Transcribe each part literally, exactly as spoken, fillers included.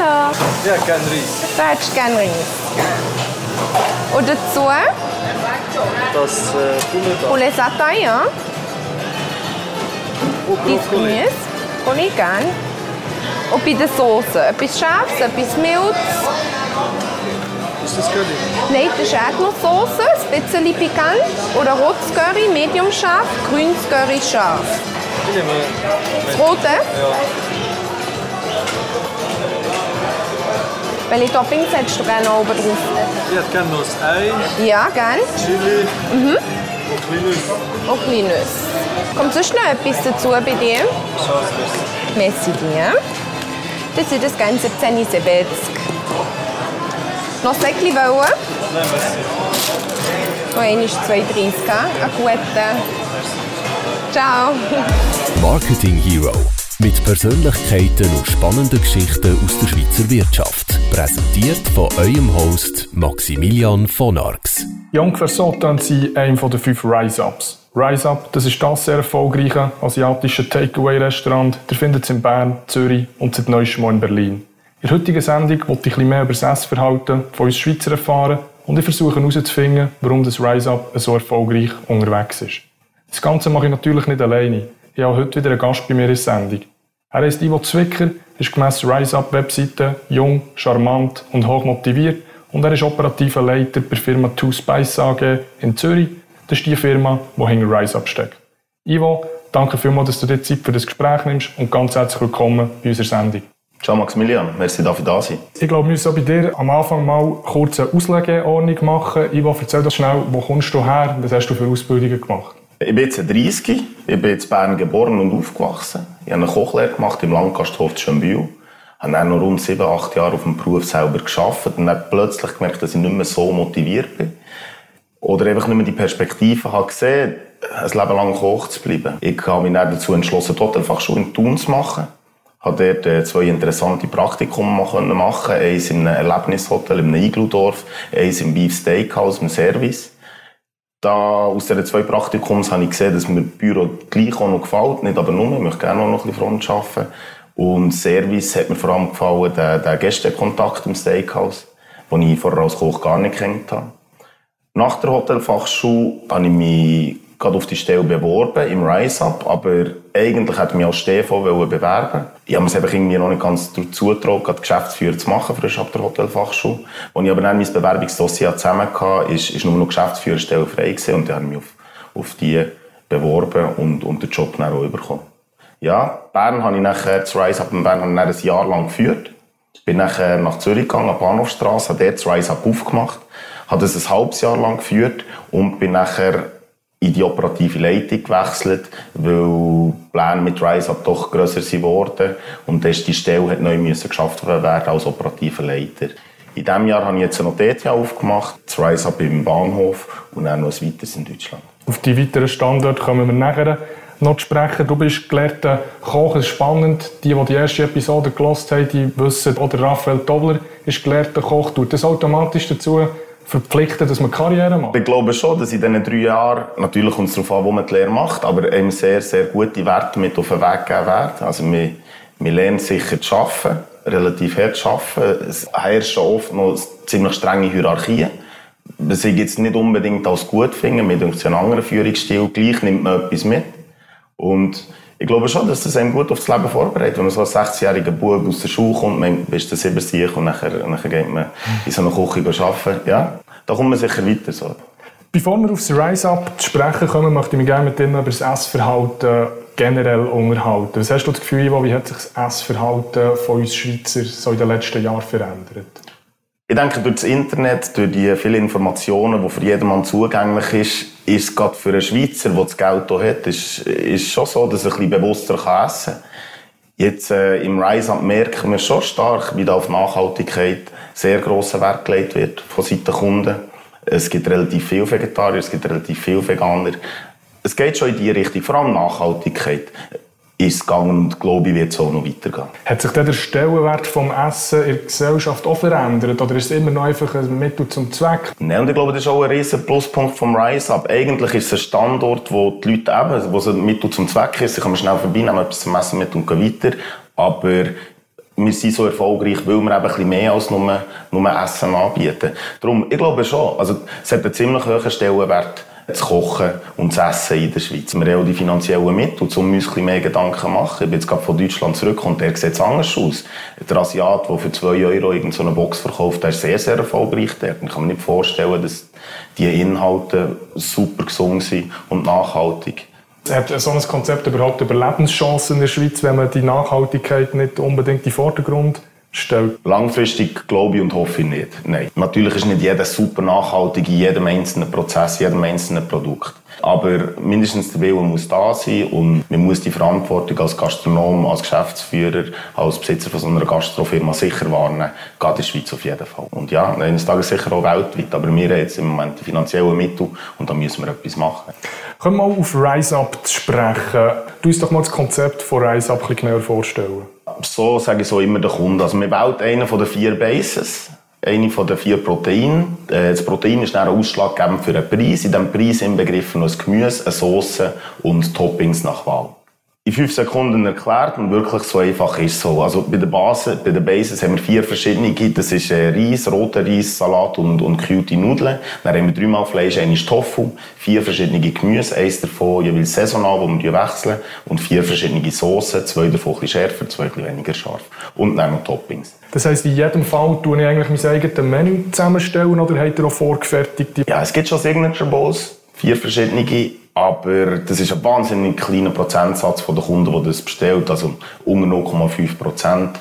Hallo. Ja, gerne Reis. Du hättest gerne Reis. Und dazu? Das äh, Poulet da. Poulet Satin, ja. Und Brokkoli. Gemüse. Brokkoli, gerne. Und bei der Soße? Etwas Scharfes, etwas Mildes? Ist das Curry? Nein, das ist Erdnusssoße, ein bisschen pikant. Oder rotes Curry, medium scharf, grünes Curry scharf. Ich nehme... Das rote? Ja. Welche Toppings hättest du gerne oben drauf? Ich hätte gerne noch das Ei, Ja, gerne. Chili Mhm. und kleine Nüsse. Und kleine Nüsse. Kommt sonst noch etwas dazu bei dir? Schafsnüsse. Merci dir. Das ist das ganze siebzehn siebzig. Noch ein Säckchen wollen? Nein, merci. So, einer ist zwei dreißig. Einen guten. Ciao. Marketing Hero. Mit Persönlichkeiten und spannenden Geschichten aus der Schweizer Wirtschaft. Präsentiert von eurem Host Maximilian von Arx. Ja, ungefähr so tönt sie einem der fünf Rise-Ups. Rise Up, das ist das sehr erfolgreiche asiatische Takeaway-Restaurant. Ihr findet es in Bern, Zürich und seit neuestem in Berlin. In der heutigen Sendung wollte ich ein bisschen mehr über das Essverhalten von uns Schweizer erfahren und ich versuche herauszufinden, warum das Rise Up so erfolgreich unterwegs ist. Das Ganze mache ich natürlich nicht alleine. Ich habe heute wieder einen Gast bei mir in der Sendung. Er heisst Ivo Zwicker, ist gemäss Rise Up Webseite jung, charmant und hoch motiviert und er ist operativer Leiter bei der Firma Two Spice A G in Zürich. Das ist die Firma, die hinter Rise Up steckt. Ivo, danke vielmals, dass du dir Zeit für das Gespräch nimmst und ganz herzlich willkommen bei unserer Sendung. Ciao Maximilian, merci dafür da sein. Ich glaube, wir müssen bei dir am Anfang mal kurz eine Auslegeordnung machen. Ivo, erzähl doch schnell, wo kommst du her? Was hast du für Ausbildungen gemacht? Ich bin jetzt dreißig, ich bin in Bern geboren und aufgewachsen. Ich habe eine Kochlehre gemacht im Landgasthof Schönbühl. Ich habe dann noch rund sieben, acht Jahre auf dem Beruf selber gearbeitet und dann plötzlich gemerkt, dass ich nicht mehr so motiviert bin. Oder einfach nicht mehr die Perspektive habe gesehen, ein Leben lang Koch zu bleiben. Ich habe mich dann dazu entschlossen, die Hotelfachschule in Thun zu machen. Ich konnte dort zwei interessante Praktika machen. Eins in einem Erlebnishotel, in einem Igludorf, eins im Beef Steakhouse, im Service. Da, aus diesen zwei Praktikums habe ich gesehen, dass mir das Büro gleich auch noch gefällt. Nicht aber nur, ich möchte gerne auch noch ein bisschen Front arbeiten. Und Service hat mir vor allem gefallen, der, der Gästekontakt im Steakhouse, den ich vorher als Koch gar nicht gekannt habe. Nach der Hotelfachschule habe ich mich gerade auf die Stelle beworben, im Rise Up, aber eigentlich hätte ich mich als S T V bewerben. Ich habe mir es einfach irgendwie noch nicht ganz zugetraut, gerade Geschäftsführer zu machen, frisch ab der Hotelfachschule. Als ich aber dann mein Bewerbungsdossier zusammen hatte, ist, ist nur noch Geschäftsführerstelle frei gewesen und ich habe mich auf, auf die beworben und, und den Job dann auch bekommen. Ja, Bern habe ich nachher, das Rise Up in Bern habe ich dann ein Jahr lang geführt. Ich bin nachher nach Zürich gegangen, an die Bahnhofstrasse, habe dort das Rise Up aufgemacht, habe das ein halbes Jahr lang geführt und bin nachher in die operative Leitung gewechselt, weil die Pläne mit Rise Up doch grösser geworden und dann die Stelle hat neu geschafft werden als operativer Leiter. In diesem Jahr habe ich jetzt noch D T A aufgemacht, das Rise Up im Bahnhof und dann noch ein weiteres in Deutschland. Auf die weiteren Standorte kommen wir nachher noch zu sprechen. Du bist gelehrter Koch, es ist spannend. Die, die die erste Episode gehört haben, die wissen, oder Raphael Tobler ist gelehrter Koch. Tut das automatisch dazu verpflichtet, dass man Karriere macht? Ich glaube schon, dass in diesen drei Jahren, natürlich kommt es darauf an, wo man die Lehre macht, aber einem sehr, sehr gute Werte mit auf den Weg gegeben werden. Also wir, wir lernen sicher zu arbeiten, relativ hart zu arbeiten. Es herrschen oft noch ziemlich strenge Hierarchien. Was ich jetzt nicht unbedingt als gut finde, mit einem anderen Führungsstil, gleich nimmt man etwas mit. Und ich glaube schon, dass das einem gut auf das Leben vorbereitet. Wenn man so als sechzehnjähriger Bub aus der Schule kommt, man bist du sieben und nachher, nachher geht man in so einer Küche arbeiten. Ja, da kommt man sicher weiter. So. Bevor wir auf das Rise Up zu sprechen kommen, möchte ich mich gerne mit dir über das Essverhalten generell unterhalten. Was hast du das Gefühl, Ivo, wie hat sich das Essverhalten von uns Schweizer so in den letzten Jahren verändert? Ich denke, durch das Internet, durch die vielen Informationen, die für jedermann zugänglich ist, ist es gerade für einen Schweizer, der das Geld hier hat, ist, ist schon so, dass er ein bisschen bewusster essen kann. Jetzt äh, im Rise Up merken wir schon stark, wie da auf Nachhaltigkeit sehr grosser Wert gelegt wird von Seiten der Kunden. Es gibt relativ viele Vegetarier, es gibt relativ viele Veganer. Es geht schon in die Richtung, vor allem Nachhaltigkeit. Ist gegangen und glaube ich, wird es auch noch weitergehen. Hat sich der Stellenwert vom Essen in der Gesellschaft auch verändert? Oder ist es immer noch einfach ein Mittel zum Zweck? Nein, und ich glaube, das ist auch ein riesen Pluspunkt vom Rise Up. Eigentlich ist es ein Standort, wo die Leute eben, wo es ein Mittel zum Zweck ist. Sie kommen schnell vorbei, nehmen etwas zum Essen mit und gehen weiter. Aber wir sind so erfolgreich, weil wir eben ein bisschen mehr als nur, nur Essen anbieten. Darum, ich glaube schon, also es hat einen ziemlich hohen Stellenwert, zu kochen und zu essen in der Schweiz. Wir haben auch die finanziellen Mittel, um uns ein bisschen mehr Gedanken zu machen. Ich bin jetzt gerade von Deutschland zurück und der sieht anders aus. Der Asiat, der für zwei Euro irgendeine Box verkauft, der ist sehr, sehr erfolgreich dort. Ich kann mir nicht vorstellen, dass die Inhalte super gesund sind und nachhaltig. Hat so ein Konzept überhaupt Überlebenschancen in der Schweiz, wenn man die Nachhaltigkeit nicht unbedingt in den Vordergrund stellt? Langfristig glaube ich und hoffe ich nicht. Nein. Natürlich ist nicht jeder super nachhaltig in jedem einzelnen Prozess, jedem einzelnen Produkt. Aber mindestens der Wille muss da sein und man muss die Verantwortung als Gastronom, als Geschäftsführer, als Besitzer von so einer Gastrofirma sicher wahrnehmen. Geht in der Schweiz auf jeden Fall. Und ja, eines Tages sicher auch weltweit. Aber wir haben jetzt im Moment die finanziellen Mittel und da müssen wir etwas machen. Können wir mal auf RiseUp zu sprechen? Du uns doch mal das Konzept von RiseUp ein bisschen genauer vorstellen. So sage ich so immer den Kunden. Also wir wählen einen von den vier Bases, eine von den vier Proteinen. Das Protein ist dann ausschlaggebend für den Preis. In diesem Preis inbegriffen noch ein Gemüse, eine Sauce und Toppings nach Wahl. In fünf Sekunden erklärt und wirklich so einfach ist es so. Also bei der Basis, bei der Basis haben wir vier verschiedene. Das ist Reis, roter Reis, Salat und, und gekühlte Nudeln. Dann haben wir dreimal Fleisch, eines Tofu, vier verschiedene Gemüse, eins davon jeweils saisonal, wo wir wechseln, und vier verschiedene Soßen, zwei davon ein bisschen schärfer, zwei ein bisschen weniger scharf. Und dann noch Toppings. Das heisst, in jedem Fall tue ich eigentlich mein eigenes Menü zusammenstellen oder habt ihr auch vorgefertigte? Ja, es gibt schon Signature Bowls, vier verschiedene. Aber das ist ein wahnsinnig kleiner Prozentsatz der Kunden, die das bestellt, also unter null Komma fünf Prozent,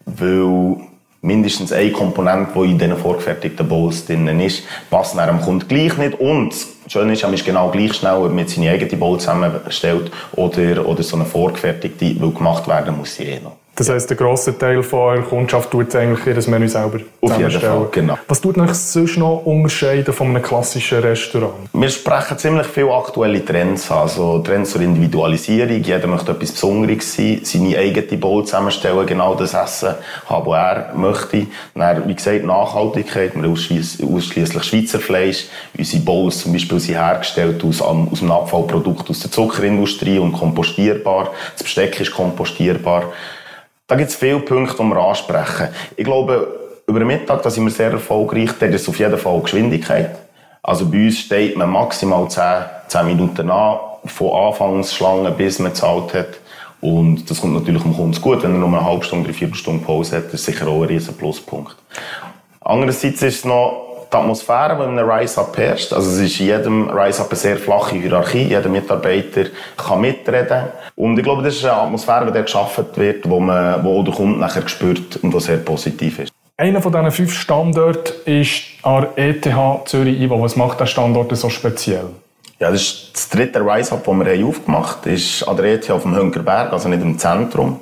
weil mindestens eine Komponente, die in diesen vorgefertigten Bowls drin ist, passt nach dem Kunden gleich nicht. Und das Schöne ist, man ist genau gleich schnell, ob man jetzt seine eigene Bowl zusammenstellt oder, oder so eine vorgefertigte, weil gemacht werden muss sie eh noch. Das heisst, der grosse Teil von eurer Kundschaft tut eigentlich ihr Menü selber Auf jeden Fall, genau. Was tut euch sonst noch unterscheiden von einem klassischen Restaurant? Wir sprechen ziemlich viele aktuelle Trends an. Also Trends zur Individualisierung. Jeder möchte etwas Besonderes sein, seine eigene Bowl zusammenstellen, genau das Essen haben, was er möchte. Dann, wie gesagt, Nachhaltigkeit. Wir haben ausschliesslich Schweizer Fleisch. Unsere Bowls zum Beispiel sind hergestellt aus, aus einem Abfallprodukt aus der Zuckerindustrie und kompostierbar. Das Besteck ist kompostierbar. Da gibt es viele Punkte, die wir ansprechen. Ich glaube, über den Mittag da sind wir sehr erfolgreich. Da ist auf jeden Fall Geschwindigkeit. Also bei uns steht man maximal zehn Minuten an, von Anfangsschlange bis man gezahlt hat. Und das kommt natürlich dem Kunden gut. Wenn er nur eine halbe Stunde, eine Viertelstunde Pause hat, das ist sicher auch ein riesen Pluspunkt. Andererseits ist es noch die Atmosphäre, die in einem RiseUp herrscht. Also es ist in jedem RiseUp eine sehr flache Hierarchie. Jeder Mitarbeiter kann mitreden. Und ich glaube, das ist eine Atmosphäre, die dort geschaffen wird, wo, man, wo auch der Kunde nachher spürt und die sehr positiv ist. Einer von diesen fünf Standorten ist an der E T H Zürich. Was macht der Standort so speziell? Ja, das ist das dritte RiseUp, das wir aufgemacht haben. Das ist an der E T H auf dem Hünkerberg, also nicht im Zentrum.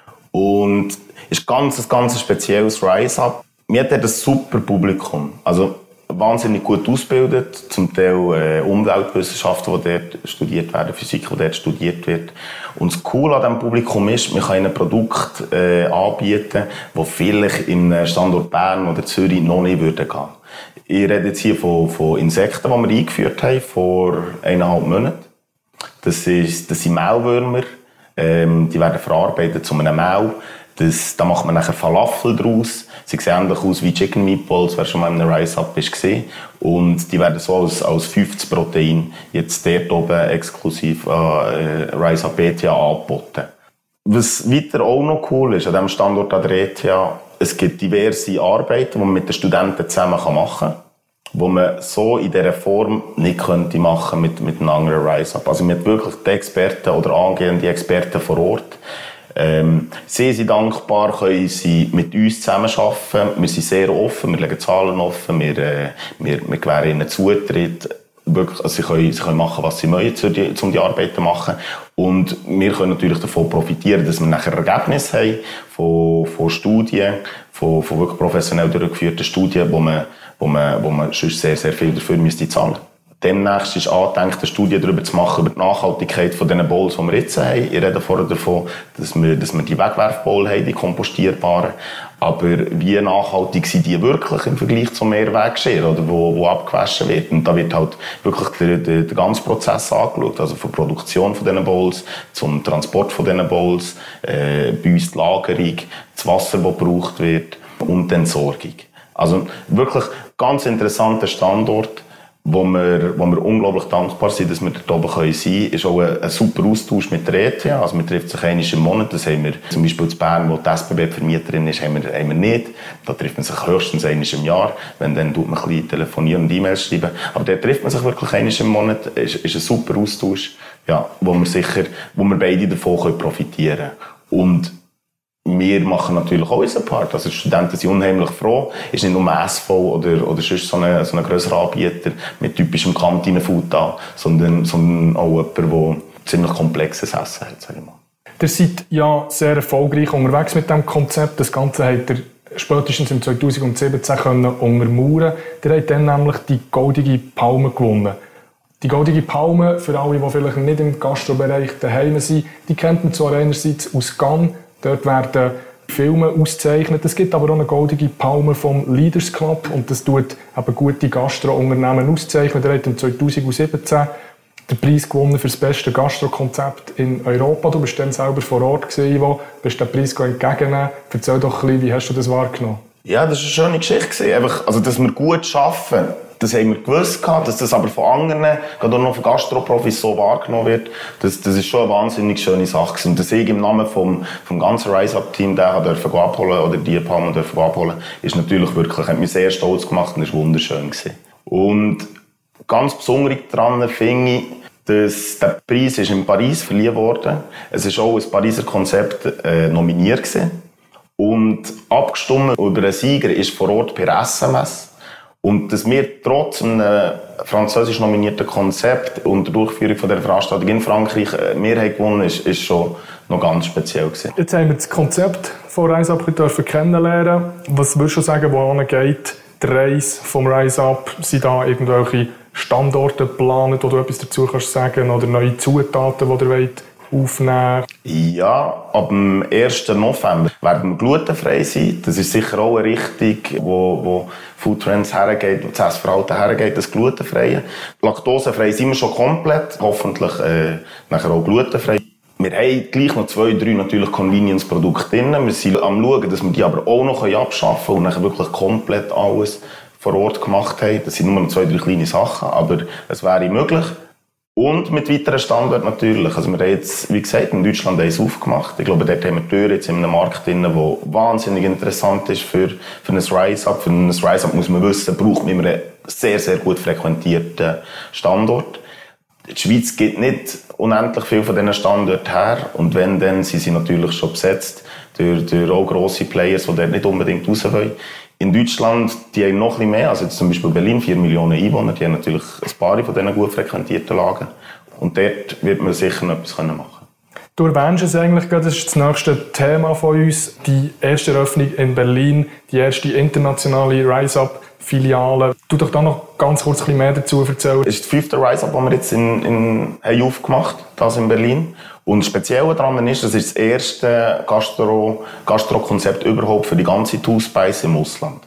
Und es ist ganz, ein ganz spezielles RiseUp. Wir hatten ein super Publikum. Also wahnsinnig gut ausgebildet, zum Teil äh, Umweltwissenschaften, die dort studiert werden, Physik, die dort studiert wird. Und das Coole an diesem Publikum ist, wir können ein Produkt äh, anbieten, das vielleicht im Standort Bern oder Zürich noch nicht würde gehen. Ich rede jetzt hier von, von Insekten, die wir eingeführt haben vor eineinhalb Monaten. Das, ist, das sind Mehlwürmer, ähm, die werden verarbeitet zu einem Mehl. Das, da macht man nachher Falafel draus. Sie sehen ähnlich aus wie Chicken Meatballs, wer schon mal in einem RiseUp gesehen. Und die werden so als, als fünfzig Protein jetzt dort oben exklusiv an äh, RiseUp E T H angeboten. Was weiter auch noch cool ist an diesem Standort an der E T H, es gibt diverse Arbeiten, die man mit den Studenten zusammen machen kann, die man so in dieser Form nicht könnte machen mit, mit einem anderen RiseUp. Also man hat wirklich die Experten oder angehende Experten vor Ort. Ähm, sie sind dankbar, können sie mit uns zusammenarbeiten. Wir sind sehr offen, wir legen Zahlen offen, wir, äh, wir, wir gewähren ihnen Zutritt. Wirklich, also sie, können, sie können machen, was sie wollen, um die Arbeit zu machen. Und wir können natürlich davon profitieren, dass wir nachher Ergebnisse haben von, von Studien, von, von wirklich professionell durchgeführten Studien, wo man, wo man, wo man sonst sehr, sehr viel dafür müsste zahlen. Demnächst ist angedenkt, eine Studie darüber zu machen, über die Nachhaltigkeit von diesen Bowls, die wir jetzt haben. Ich rede vorher davon, dass wir, dass wir die Wegwerfbowl haben, die kompostierbaren. Aber wie nachhaltig sind die wirklich im Vergleich zum Mehrweggeschirr, oder wo, wo abgewaschen wird? Und da wird halt wirklich der, der, der ganze Prozess angeschaut. Also von der Produktion von diesen Bowls, zum Transport von diesen Bowls, äh, bei uns die Lagerung, das Wasser, das gebraucht wird und die Entsorgung. Also wirklich ganz interessanter Standort, wo wir, wo wir unglaublich dankbar sind, dass wir dort oben sein können. Ist auch ein, ein super Austausch mit der E T H. Also man trifft sich einmal im Monat. Das haben wir zum Beispiel in Bern, wo die S B B Vermieterin ist, haben wir, haben wir nicht. Da trifft man sich höchstens einmal im Jahr. Wenn, dann tut man ein bisschen telefonieren und E-Mails schreiben. Aber dort trifft man sich wirklich einmal im Monat. Ist, ist ein super Austausch, ja, wo wir sicher, wo wir beide davon profitieren können. Und wir machen natürlich auch unseren Part. Also die Studenten sind unheimlich froh. Es ist nicht nur S V oder, oder sonst so ein so grösserer Anbieter mit typischem Kantine-Food da, sondern, sondern auch jemand, der ziemlich komplexes Essen hat, sage ich mal. Ihr seid ja sehr erfolgreich unterwegs mit diesem Konzept. Das Ganze habt ihr spätestens im zwanzig siebzehn können untermauern. Ihr habt dann nämlich die Goldige Palme gewonnen. Die Goldige Palme, für alle, die vielleicht nicht im Gastrobereich daheim sind, die kennt man zwar einerseits aus Cannes. Dort werden Filme ausgezeichnet. Es gibt aber auch eine Goldige Palme vom Leaders Club und das tut eben gute Gastro-Unternehmen auszeichnen. Der hat im zwanzig siebzehn den Preis gewonnen für das beste Gastro-Konzept in Europa. Du bist dann selber vor Ort gewesen, wo bist den Preis entgegennehmen. Erzähl doch ein bisschen, wie hast du das wahrgenommen? Ja, das war eine schöne Geschichte. Einfach, also, dass wir gut arbeiten, das haben wir gewusst, dass das aber von anderen, gerade auch noch von Gastroprofis so wahrgenommen wird, das, das ist schon eine wahnsinnig schöne Sache. Und dass ich im Namen vom, vom ganzen Rise-Up-Team den dürfen abholen oder die Palme dürfen abholen, ist natürlich wirklich, hat mich sehr stolz gemacht und ist wunderschön gewesen. Und ganz besonders daran finde ich, dass der Preis ist in Paris verliehen wurde. Es ist auch ein Pariser Konzept äh, nominiert gewesen. Und abgestimmt über einen Sieger ist vor Ort per S M S. Und dass wir trotz einem französisch nominierten Konzept und der Durchführung von der Veranstaltung in Frankreich mehr haben gewonnen, ist, ist schon noch ganz speziell gewesen. Jetzt haben wir das Konzept von Rise Up dürfen kennenlernen. Was würdest du sagen, wo geht die Reise vom Rise Up? Sind da irgendwelche Standorte geplant, wo du etwas dazu kannst sagen, oder neue Zutaten, die ihr wollt aufnehmen? Ja, ab dem ersten November werden wir glutenfrei sein. Das ist sicher auch eine Richtung, wo, wo Foodtrends hergeht, wo das Essverhalten hergeht, das Glutenfreie. Laktosefrei sind wir schon komplett, hoffentlich äh, nachher auch glutenfrei. Wir haben gleich noch zwei, drei natürlich Convenience-Produkte drin. Wir sind am schauen, dass wir die aber auch noch abschaffen können und nachher wirklich komplett alles vor Ort gemacht haben. Das sind nur noch zwei, drei kleine Sachen, aber es wäre möglich. Und mit weiteren Standorten natürlich. Also wir haben jetzt, wie gesagt, in Deutschland eins aufgemacht. Ich glaube, dort haben wir die Tür jetzt in einem Markt drin, der wahnsinnig interessant ist für, für ein Rise-Up. Für ein Rise-Up muss man wissen, braucht man immer einen sehr, sehr gut frequentierten Standort. Die Schweiz gibt nicht unendlich viel von diesen Standorten her. Und wenn, dann sind sie natürlich schon besetzt durch, durch auch grosse Players, die dort nicht unbedingt raus wollen. In Deutschland, die haben noch ein bisschen mehr, also jetzt zum Beispiel Berlin, vier Millionen Einwohner, die haben natürlich ein paar von diesen gut frequentierten Lagen. Und dort wird man sicher noch etwas machen können. Du erwähnst es eigentlich gerade, das ist das nächste Thema von uns, die erste Eröffnung in Berlin, die erste internationale Rise-Up-Filiale. Du doch da noch ganz kurz ein bisschen mehr dazu erzählen. Es ist das fünfte Rise-Up, das wir jetzt in, in, haben aufgemacht haben, das in Berlin. Und das Spezielle daran ist, das ist das erste Gastro, Gastro-Konzept überhaupt für die ganze Two-Spice im Ausland.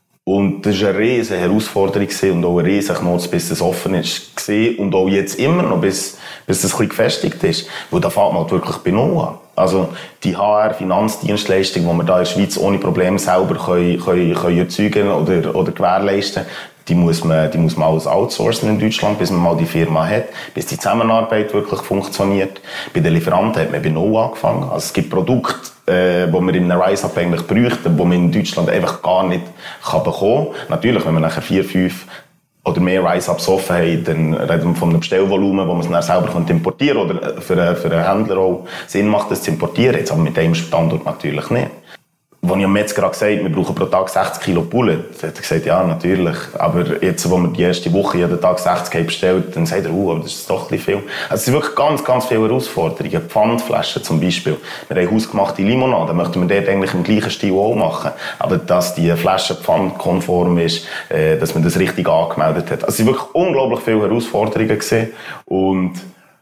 Und das war eine riesige Herausforderung und auch ein riesiger Knoten, bis es offen ist. Und auch jetzt immer noch, bis, bis es ein bisschen gefestigt ist. Weil da fängt man halt wirklich bei Null an. Also die H R-Finanzdienstleistung, die wir da in der Schweiz ohne Probleme selber können, können, können erzeugen oder, oder gewährleisten, die muss man, die muss man alles outsourcen in Deutschland, bis man mal die Firma hat, bis die Zusammenarbeit wirklich funktioniert. Bei den Lieferanten hat man bei Null angefangen. Also es gibt Produkte, äh, die man in einem Rise-Up eigentlich bräuchte, die man in Deutschland einfach gar nicht kann bekommen kann. Natürlich, wenn man nachher vier, fünf oder mehr Rise-Ups offen haben, dann reden wir von einem Bestellvolumen, das man es dann selber importieren kann oder für einen, für einen Händler auch Sinn macht, das zu importieren. Jetzt aber mit dem Standort natürlich nicht. Als ich am Metzger gesagt habe, wir brauchen pro Tag sechzig Kilo Poulet, hat er gesagt, ja, natürlich. Aber jetzt, wo wir die erste Woche jeden Tag sechzig haben bestellt, dann sagt er, uh, aber das ist doch ein bisschen viel. Also es sind wirklich ganz, ganz viele Herausforderungen. Pfandflaschen zum Beispiel. Wir haben hausgemachte Limonade, möchten wir dort eigentlich im gleichen Stil auch machen. Aber dass die Flasche pfandkonform ist, äh, dass man das richtig angemeldet hat. Also es sind wirklich unglaublich viele Herausforderungen gewesen. Und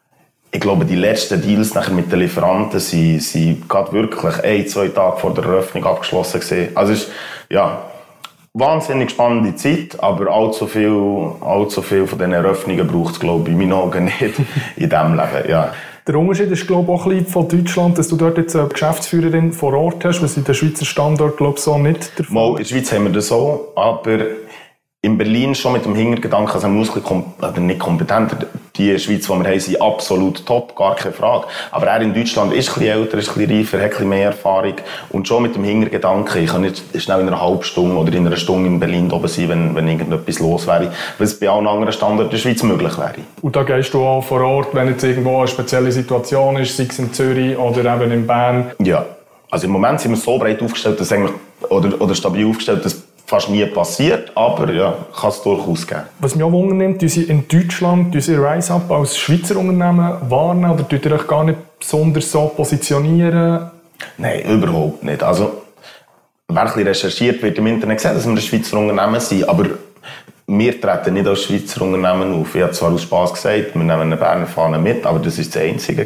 ich glaube, die letzten Deals nachher mit den Lieferanten sind, sind gerade wirklich ein, zwei Tage vor der Eröffnung abgeschlossen gewesen. Also es ist, ja, wahnsinnig spannende Zeit, aber allzu viel, allzu viel von diesen Eröffnungen braucht es, glaube ich, in meinen Augen nicht in diesem Leben, ja. Der Unterschied ist, glaube ich, auch ein bisschen von Deutschland, dass du dort jetzt eine Geschäftsführerin vor Ort hast, was in den Schweizer Standort, glaube ich, so nicht der Fall. Mal, in der Schweiz haben wir das so, aber in Berlin schon mit dem Hintergedanken, also man muss ein bisschen, oder nicht kompetenter, die Schweiz, die wir haben, sind absolut top, gar keine Frage. Aber er in Deutschland ist ein bisschen älter, ist ein bisschen reifer, hat ein bisschen mehr Erfahrung. Und schon mit dem Hintergedanken, ich kann nicht schnell in einer halben Stunde oder in einer Stunde in Berlin oben sein, wenn, wenn irgendetwas los wäre, was bei allen anderen Standorten in der Schweiz möglich wäre. Und da gehst du auch vor Ort, wenn jetzt irgendwo eine spezielle Situation ist, sei es in Zürich oder eben in Bern? Ja. Also im Moment sind wir so breit aufgestellt, dass eigentlich, oder, oder stabil aufgestellt, dass fast nie passiert, aber ja, kann es durchaus geben. Was mich auch wundernimmt, tun Sie in Deutschland tun Sie RiseUp als Schweizer Unternehmen warnen oder tun Sie euch gar nicht besonders so positionieren? Nein, überhaupt nicht. Also, wer ein bisschen recherchiert, wird im Internet sehen, dass wir ein Schweizer Unternehmen sind, aber wir treten nicht als Schweizer Unternehmen auf. Ich habe zwar aus Spass gesagt, wir nehmen eine Berner Fahne mit, aber das ist das Einzige,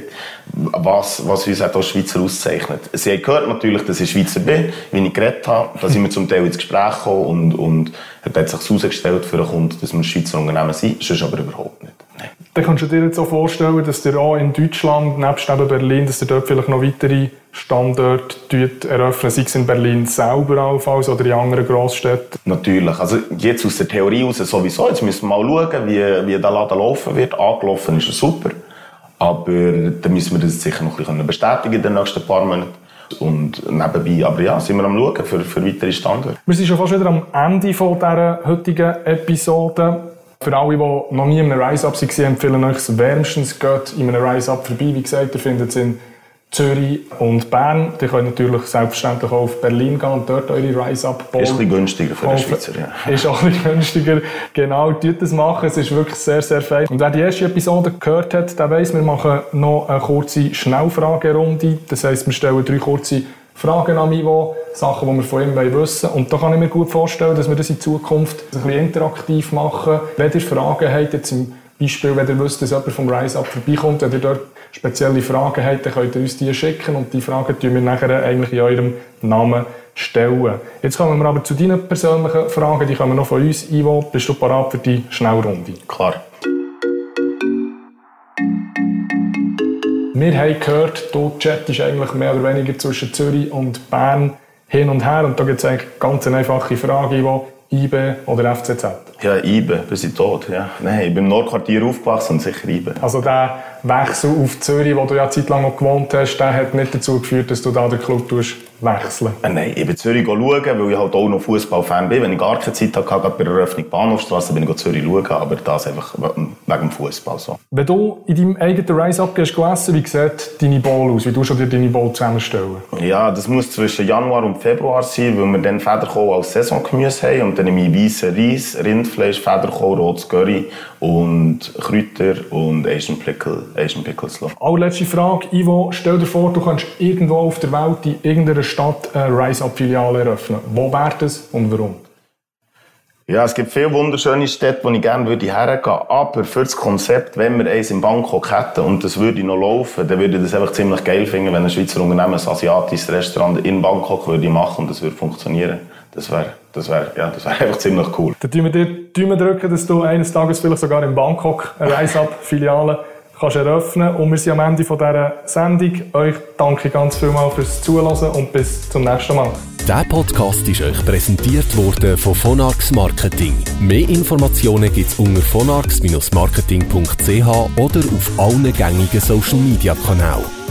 was, was uns auch als Schweizer auszeichnet. Sie haben gehört natürlich, dass ich Schweizer bin, wie ich geredet habe. Da sind wir zum Teil ins Gespräch gekommen und, und hat sich herausgestellt für einen Kunden, dass wir ein Schweizer Unternehmen sind. Sonst aber überhaupt nicht. Nein. Dann kannst du dir jetzt auch vorstellen, dass ihr auch in Deutschland, nebst eben Berlin, dass ihr dort vielleicht noch weitere Standorte eröffnen, sei es in Berlin selber allenfalls oder in anderen Grossstädten? Natürlich. Also jetzt aus der Theorie heraus sowieso. Jetzt müssen wir mal schauen, wie, wie der Laden laufen wird. Angelaufen ist er super. Aber dann müssen wir das sicher noch ein bisschen bestätigen in den nächsten paar Monaten. Und nebenbei, aber ja, sind wir am Schauen für, für weitere Standorte. Wir sind schon fast wieder am Ende von dieser heutigen Episode. Für alle, die noch nie in einem RiseUp waren, empfehlen euch es wärmstens, geht in einem RiseUp vorbei. Wie gesagt, ihr findet es in Zürich und Bern. Ihr könnt natürlich selbstverständlich auch auf Berlin gehen und dort eure RiseUp bauen. Ist ein bisschen günstiger für den Schweizer, ja. Ist auch ein bisschen günstiger. Genau, tut das machen. Es ist wirklich sehr, sehr fein. Und wer die erste Episode gehört hat, der weiss, wir machen noch eine kurze Schnellfragerunde. Das heisst, wir stellen drei kurze Fragen an Ivo, Sachen, die wir von ihm wissen wollen. Und da kann ich mir gut vorstellen, dass wir das in Zukunft ein bisschen interaktiv machen. Wenn ihr Fragen habt, jetzt zum Beispiel, wenn ihr wisst, dass jemand vom RiseUp vorbeikommt, wenn ihr dort spezielle Fragen habt, dann könnt ihr uns die schicken und die Fragen stellen wir nachher eigentlich in eurem Namen stellen. Jetzt kommen wir aber zu deinen persönlichen Fragen, die kommen noch von uns. Ivo, bist du bereit für die Schnellrunde? Klar. Wir haben gehört, du chattest eigentlich mehr oder weniger zwischen Zürich und Bern hin und her. Und da gibt es eigentlich ganz eine einfache Frage, Ivo. I B oder F C Z? Ja, I B, bis ich tot. Ja. Nein, ich bin im Nordquartier aufgewachsen und sicher I B. Also der Wechsel auf Zürich, wo du ja eine Zeit lang noch gewohnt hast, der hat nicht dazu geführt, dass du da den Club wechseln? Äh, nein, ich bin Zürich schauen, weil ich halt auch noch Fußballfan bin. Wenn ich gar keine Zeit hatte, bei der Eröffnung Bahnhofstrasse, bin ich Zürich schauen, aber das einfach wegen dem Fußball so. Wenn du in deinem eigenen RiseUp gehst essen, wie sieht deine Bowl aus? Wie tust du dir deine Bowl zusammenstellen? Ja, das muss zwischen Januar und Februar sein, weil wir dann Federkohl als Saisongemüse haben und dann nehme ich weissen Reis, Rindfleisch, Federkohl, rotes Curry und Kräuter und Asian Pickle, Asian Pickles. Allerletzte Frage, Ivo, stell dir vor, du kannst irgendwo auf der Welt in irgendeiner Stadt eine RiseUp-Filiale eröffnen. Wo wäre das und warum? Ja, es gibt viele wunderschöne Städte, wo ich gerne würde hergehen würde. Aber für das Konzept, wenn wir eins in Bangkok hätten und das würde noch laufen, dann würde ich das einfach ziemlich geil finden, wenn ein Schweizer Unternehmen ein asiatisches Restaurant in Bangkok würde machen und das würde funktionieren. Das wäre das wär, ja, das wär einfach ziemlich cool. Dann drücken wir dir die Daumen drücken, dass du eines Tages vielleicht sogar in Bangkok eine RiseUp-Filiale kannst eröffnen. Und wir sind am Ende dieser Sendung. Euch danke ganz vielmals fürs Zuhören und bis zum nächsten Mal. Dieser Podcast ist euch präsentiert worden von Vonarx Marketing. Mehr Informationen gibt es unter vonarx Bindestrich marketing punkt c h oder auf allen gängigen Social Media Kanälen.